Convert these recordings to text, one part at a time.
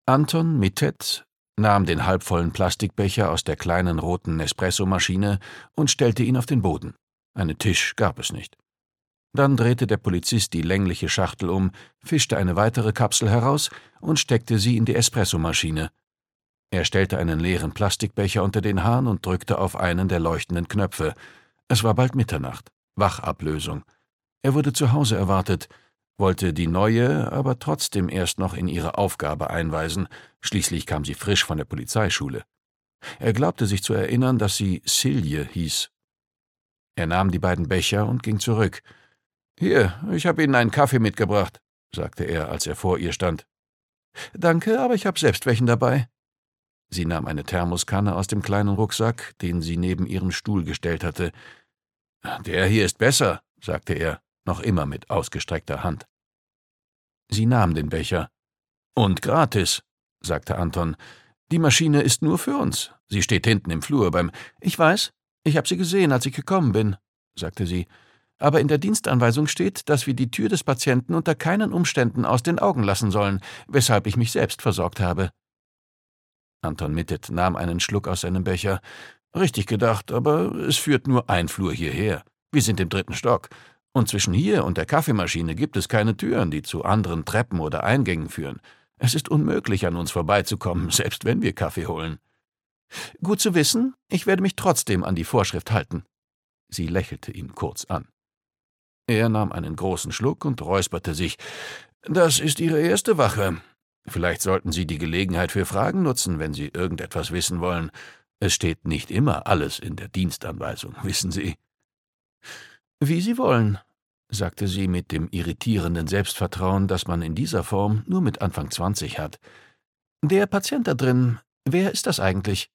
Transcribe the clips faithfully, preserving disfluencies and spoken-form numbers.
Anton Mittet nahm den halbvollen Plastikbecher aus der kleinen roten Nespresso-Maschine und stellte ihn auf den Boden. Einen Tisch gab es nicht. Dann drehte der Polizist die längliche Schachtel um, fischte eine weitere Kapsel heraus und steckte sie in die Espressomaschine. Er stellte einen leeren Plastikbecher unter den Hahn und drückte auf einen der leuchtenden Knöpfe. Es war bald Mitternacht. Wachablösung. Er wurde zu Hause erwartet, wollte die Neue aber trotzdem erst noch in ihre Aufgabe einweisen, schließlich kam sie frisch von der Polizeischule. Er glaubte sich zu erinnern, dass sie Silje hieß. Er nahm die beiden Becher und ging zurück. »Hier, ich habe Ihnen einen Kaffee mitgebracht«, sagte er, als er vor ihr stand. »Danke, aber ich habe selbst welchen dabei.« Sie nahm eine Thermoskanne aus dem kleinen Rucksack, den sie neben ihren Stuhl gestellt hatte. »Der hier ist besser«, sagte er, noch immer mit ausgestreckter Hand. Sie nahm den Becher. »Und gratis«, sagte Anton. »Die Maschine ist nur für uns. Sie steht hinten im Flur beim...« »Ich weiß, ich habe sie gesehen, als ich gekommen bin«, sagte sie. »Aber in der Dienstanweisung steht, dass wir die Tür des Patienten unter keinen Umständen aus den Augen lassen sollen, weshalb ich mich selbst versorgt habe.« Anton Mittet nahm einen Schluck aus seinem Becher. »Richtig gedacht, aber es führt nur ein Flur hierher. Wir sind im dritten Stock. Und zwischen hier und der Kaffeemaschine gibt es keine Türen, die zu anderen Treppen oder Eingängen führen. Es ist unmöglich, an uns vorbeizukommen, selbst wenn wir Kaffee holen.« »Gut zu wissen, ich werde mich trotzdem an die Vorschrift halten.« Sie lächelte ihn kurz an. Er nahm einen großen Schluck und räusperte sich. »Das ist Ihre erste Wache. Vielleicht sollten Sie die Gelegenheit für Fragen nutzen, wenn Sie irgendetwas wissen wollen. Es steht nicht immer alles in der Dienstanweisung, wissen Sie.« »Wie Sie wollen«, sagte sie mit dem irritierenden Selbstvertrauen, das man in dieser Form nur mit Anfang zwanzig hat. »Der Patient da drin, wer ist das eigentlich?«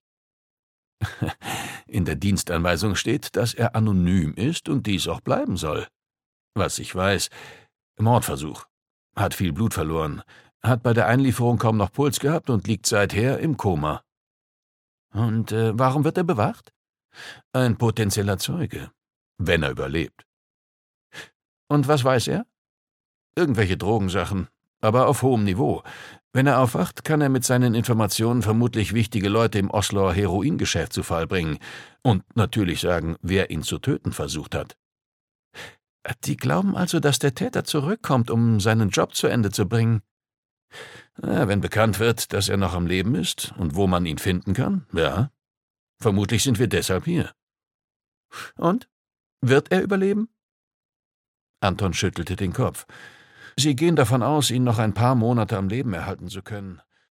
»In der Dienstanweisung steht, dass er anonym ist und dies auch bleiben soll. Was ich weiß, Mordversuch. Hat viel Blut verloren, hat bei der Einlieferung kaum noch Puls gehabt und liegt seither im Koma.« »Und äh, warum wird er bewacht?« »Ein potenzieller Zeuge, wenn er überlebt.« »Und was weiß er?« »Irgendwelche Drogensachen, aber auf hohem Niveau. Wenn er aufwacht, kann er mit seinen Informationen vermutlich wichtige Leute im Osloer Heroingeschäft zu Fall bringen und natürlich sagen, wer ihn zu töten versucht hat.« »Die glauben also, dass der Täter zurückkommt, um seinen Job zu Ende zu bringen?« Ja, »wenn bekannt wird, dass er noch am Leben ist und wo man ihn finden kann, ja. Vermutlich sind wir deshalb hier.« »Und? Wird er überleben?« Anton schüttelte den Kopf. »Sie gehen davon aus, ihn noch ein paar Monate am Leben erhalten zu können.